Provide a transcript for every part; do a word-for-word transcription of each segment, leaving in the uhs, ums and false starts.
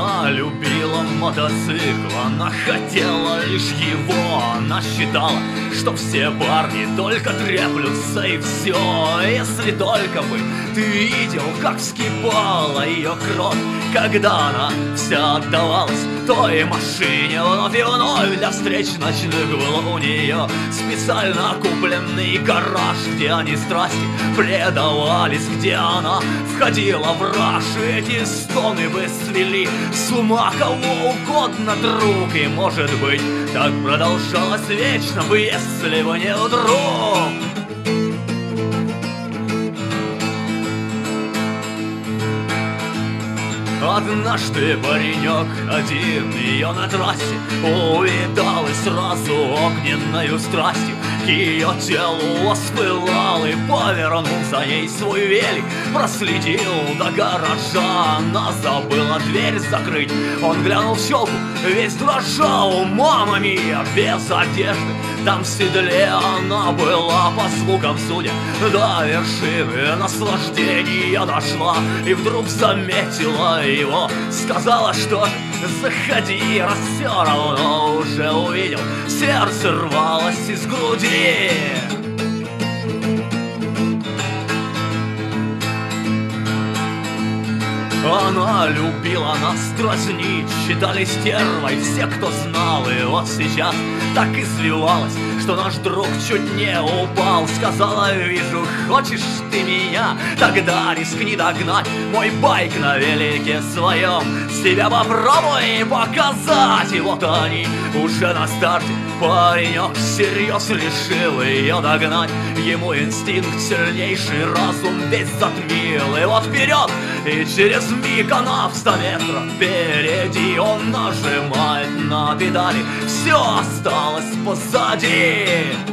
Она любила мотоцикл, она хотела лишь его. Она считала, что все парни только треплются и все. Если только бы ты видел, как вскипала ее кровь, когда она вся отдавалась той машине. Вновь и вновь для встреч ночных был у нее специально купленный гараж, где они страсти предавались, где она входила в раж. И эти стоны бы свели с ума кого угодно, друг. И может быть так продолжалось вечно бы, если бы не вдруг однажды паренек один ее на трассе увидал и сразу огненною страстью к ее телу воспылал и повернул за ней свой велик, проследил до гаража. Она забыла дверь закрыть, он глянул в щелку, весь дрожал. Мама мия, без одежды, там в седле она была, по звукам судя, до вершины наслаждения дошла. И вдруг заметила его, сказала, что заходи, раз все равно уже увидел. Сердце рвалось из груди. Она любила нас дразнить, считали стервой все, кто знал. И вот сейчас так извивалась, что наш друг чуть не упал. Сказала: вижу, хочешь ты меня, тогда рискни догнать мой байк на велике своем, себя попробуй показать. И вот они уже на старте, паренек всерьез решил ее догнать. Ему инстинкт сильнейший, разум весь затмил. И вот вперед, и через миг она в ста метрах впереди. Он нажимает на педали, все осталось позади.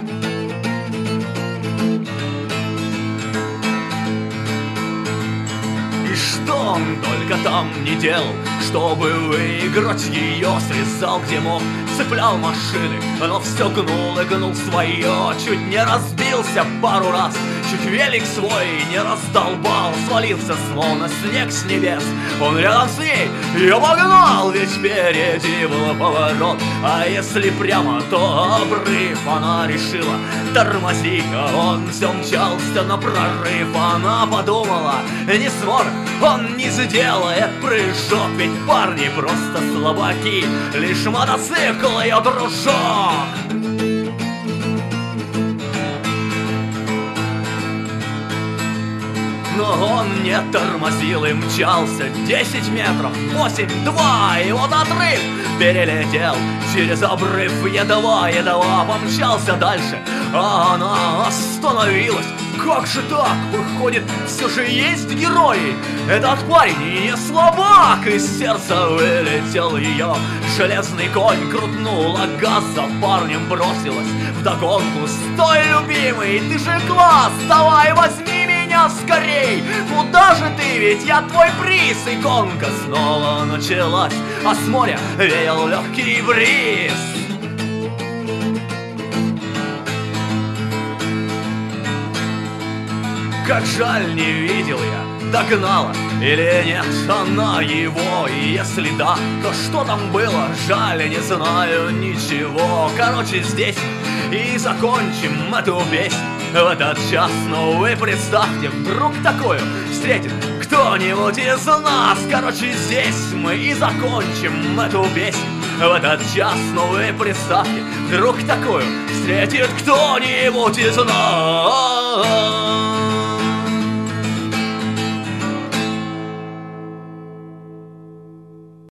И что он только там не делал, чтобы выиграть ее, срезал где мог, цеплял машины, но все гнул и гнул свое. Чуть не разбился пару раз, чуть велик свой не раздолбал. Свалился словно снег с небес, он рядом с ней и обогнал. Ведь впереди был поворот, а если прямо, то обрыв. Она решила: тормози, он все мчался на прорыв. Она подумала: не сможет, он не сделает прыжок, ведь парни просто слабаки, лишь мотоцикл ее дружок. Но он не тормозил и мчался десять метров, восемь, два, и вот отрыв перелетел через обрыв. Едва-едва помчался дальше, а она остановилась. Как же так? Выходит, все же есть герои. Этот парень не слабак. Из сердца вылетел ее железный конь, крутнула газ, за парнем бросилась вдогонку. Стой, любимый, ты же класс, давай возьми меня скорей. Куда же ты, ведь я твой приз. И гонка снова началась, а с моря веял легкий бриз. Как жаль, не видел я, догнала или нет она его. И если да, то что там было, жаль, не знаю ничего. Короче, здесь и закончим эту песню в этот час. Но вы представьте, вдруг такое встретит кто-нибудь из нас. Короче, здесь мы и закончим эту песню в этот час. Но вы представьте, вдруг такое встретит кто-нибудь из нас.